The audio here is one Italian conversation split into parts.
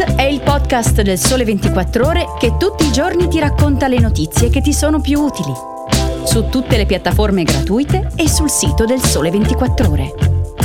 Update è il podcast del Sole 24 Ore che tutti i giorni ti racconta le notizie che ti sono più utili. Su tutte le piattaforme gratuite e sul sito del Sole 24 Ore.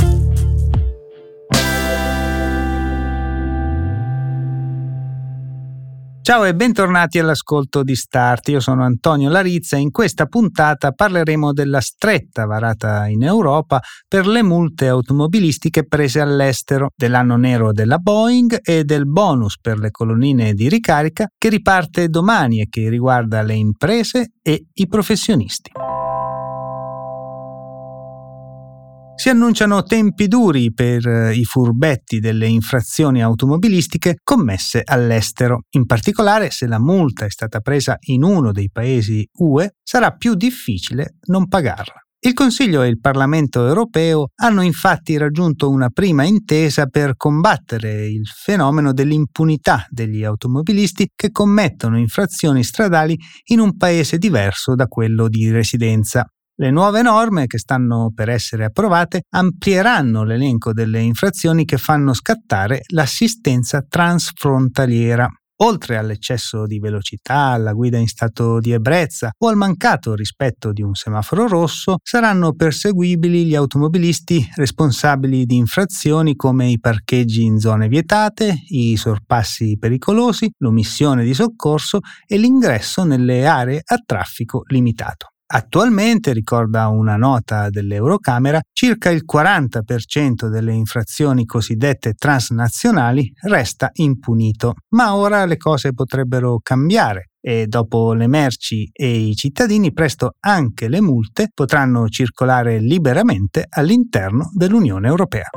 Ciao e bentornati all'ascolto di Start. Io sono Antonio Larizza e in questa puntata parleremo della stretta varata in Europa per le multe automobilistiche prese all'estero, dell'anno nero della Boeing e del bonus per le colonnine di ricarica che riparte domani e che riguarda le imprese e i professionisti. Si annunciano tempi duri per i furbetti delle infrazioni automobilistiche commesse all'estero. In particolare, se la multa è stata presa in uno dei paesi UE, sarà più difficile non pagarla. Il Consiglio e il Parlamento europeo hanno infatti raggiunto una prima intesa per combattere il fenomeno dell'impunità degli automobilisti che commettono infrazioni stradali in un paese diverso da quello di residenza. Le nuove norme che stanno per essere approvate amplieranno l'elenco delle infrazioni che fanno scattare l'assistenza transfrontaliera. Oltre all'eccesso di velocità, alla guida in stato di ebbrezza o al mancato rispetto di un semaforo rosso, saranno perseguibili gli automobilisti responsabili di infrazioni come i parcheggi in zone vietate, i sorpassi pericolosi, l'omissione di soccorso e l'ingresso nelle aree a traffico limitato. Attualmente, ricorda una nota dell'Eurocamera, circa il 40% delle infrazioni cosiddette transnazionali resta impunito, ma ora le cose potrebbero cambiare e dopo le merci e i cittadini presto anche le multe potranno circolare liberamente all'interno dell'Unione Europea.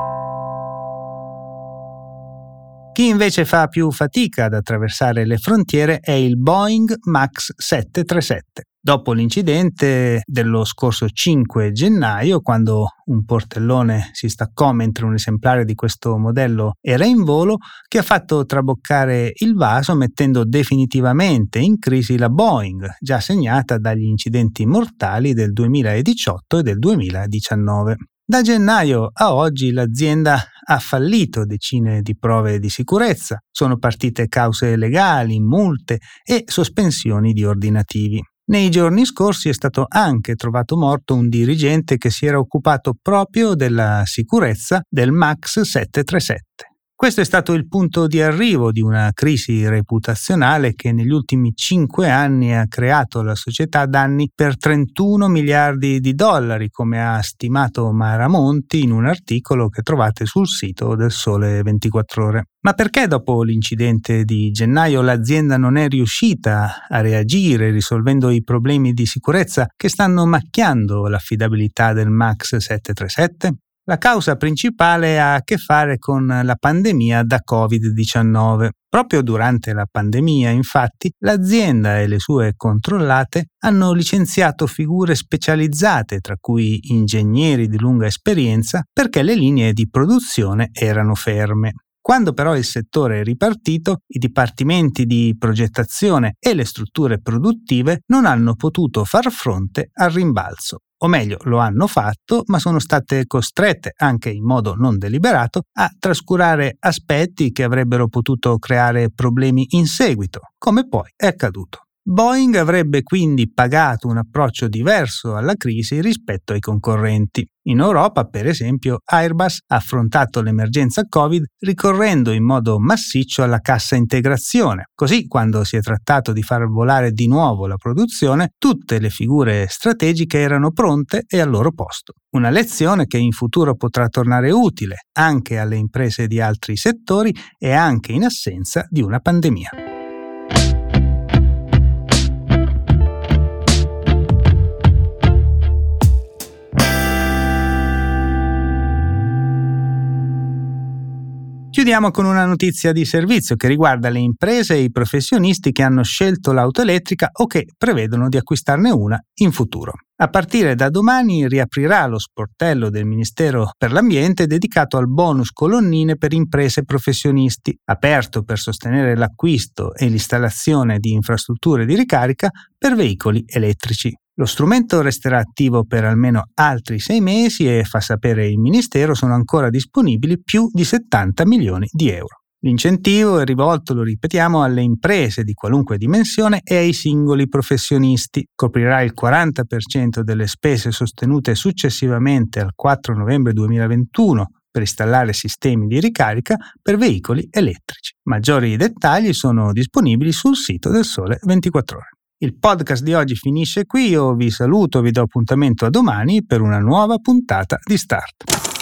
Chi invece fa più fatica ad attraversare le frontiere è il Boeing Max 737. Dopo l'incidente dello scorso 5 gennaio, quando un portellone si staccò mentre un esemplare di questo modello era in volo, che ha fatto traboccare il vaso mettendo definitivamente in crisi la Boeing, già segnata dagli incidenti mortali del 2018 e del 2019. Da gennaio a oggi l'azienda ha fallito decine di prove di sicurezza, sono partite cause legali, multe e sospensioni di ordinativi. Nei giorni scorsi è stato anche trovato morto un dirigente che si era occupato proprio della sicurezza del Max 737. Questo è stato il punto di arrivo di una crisi reputazionale che negli ultimi 5 anni ha creato alla società danni per 31 miliardi di dollari, come ha stimato Mara Monti in un articolo che trovate sul sito del Sole 24 Ore. Ma perché dopo l'incidente di gennaio l'azienda non è riuscita a reagire risolvendo i problemi di sicurezza che stanno macchiando l'affidabilità del Max 737? La causa principale ha a che fare con la pandemia da Covid-19. Proprio durante la pandemia, infatti, l'azienda e le sue controllate hanno licenziato figure specializzate, tra cui ingegneri di lunga esperienza, perché le linee di produzione erano ferme. Quando però il settore è ripartito, i dipartimenti di progettazione e le strutture produttive non hanno potuto far fronte al rimbalzo. O meglio, lo hanno fatto, ma sono state costrette, anche in modo non deliberato, a trascurare aspetti che avrebbero potuto creare problemi in seguito, come poi è accaduto. Boeing avrebbe quindi pagato un approccio diverso alla crisi rispetto ai concorrenti. In Europa, per esempio, Airbus ha affrontato l'emergenza Covid ricorrendo in modo massiccio alla cassa integrazione. Così, quando si è trattato di far volare di nuovo la produzione, tutte le figure strategiche erano pronte e al loro posto. Una lezione che in futuro potrà tornare utile anche alle imprese di altri settori e anche in assenza di una pandemia. Chiudiamo con una notizia di servizio che riguarda le imprese e i professionisti che hanno scelto l'auto elettrica o che prevedono di acquistarne una in futuro. A partire da domani riaprirà lo sportello del Ministero per l'Ambiente dedicato al bonus colonnine per imprese e professionisti, aperto per sostenere l'acquisto e l'installazione di infrastrutture di ricarica per veicoli elettrici. Lo strumento resterà attivo per almeno altri 6 mesi e, fa sapere il Ministero, sono ancora disponibili più di 70 milioni di euro. L'incentivo è rivolto, lo ripetiamo, alle imprese di qualunque dimensione e ai singoli professionisti. Coprirà il 40% delle spese sostenute successivamente al 4 novembre 2021 per installare sistemi di ricarica per veicoli elettrici. Maggiori dettagli sono disponibili sul sito del Sole 24 Ore. Il podcast di oggi finisce qui, io vi saluto, vi do appuntamento a domani per una nuova puntata di Start.